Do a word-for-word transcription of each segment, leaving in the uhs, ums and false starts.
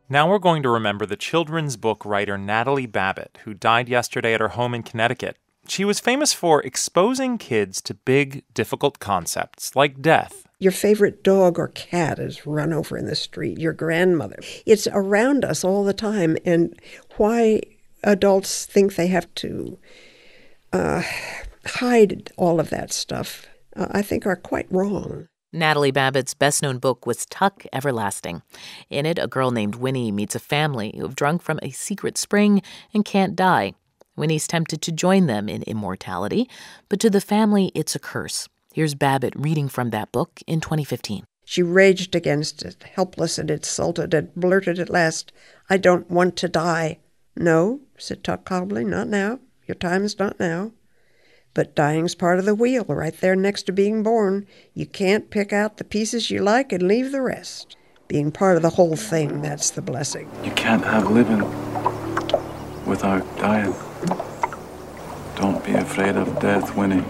Now we're going to remember the children's book writer Natalie Babbitt, who died yesterday at her home in Connecticut. She was famous for exposing kids to big, difficult concepts like death. Your favorite dog or cat is run over in the street, your grandmother. It's around us all the time, and why adults think they have to uh, hide all of that stuff, uh, I think are quite wrong. Natalie Babbitt's best-known book was Tuck Everlasting. In it, a girl named Winnie meets a family who have drunk from a secret spring and can't die. Winnie's tempted to join them in immortality, but to the family, it's a curse. Here's Babbitt reading from that book in twenty fifteen. She raged against it, helpless and insulted, and blurted at last, "I don't want to die." "No," said Tuck calmly, "not now. Your time is not now. But dying's part of the wheel, right there next to being born. You can't pick out the pieces you like and leave the rest. Being part of the whole thing, that's the blessing." You can't have living without dying. Don't be afraid of death, Winnie.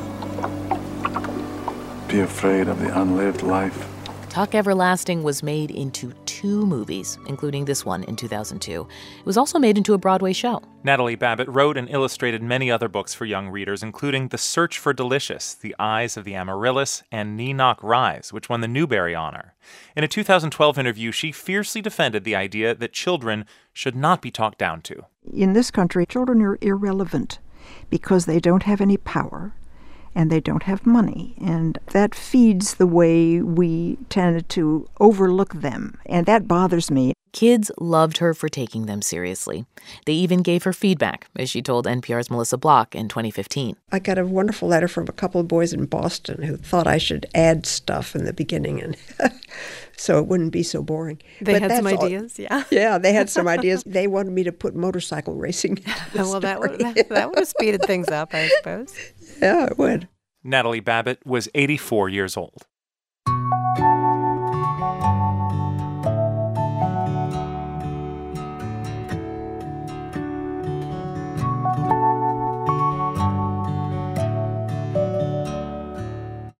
Be afraid of the unlived life. Tuck Everlasting was made into two movies, including this one in two thousand two. It was also made into a Broadway show. Natalie Babbitt wrote and illustrated many other books for young readers, including The Search for Delicious, The Eyes of the Amaryllis, and Neenoch Rise, which won the Newbery Honor. In a two thousand twelve interview, she fiercely defended the idea that children should not be talked down to. In this country, children are irrelevant because they don't have any power and they don't have money. And that feeds the way we tend to overlook them. And that bothers me. Kids loved her for taking them seriously. They even gave her feedback, as she told N P R's Melissa Block in twenty fifteen. I got a wonderful letter from a couple of boys in Boston who thought I should add stuff in the beginning, and so it wouldn't be so boring. They but had some all, ideas, yeah. Yeah, they had some ideas. They wanted me to put motorcycle racing into the Well, that would, story. that, that would have speeded things up, I suppose. Yeah, it would. Natalie Babbitt was eighty-four years old.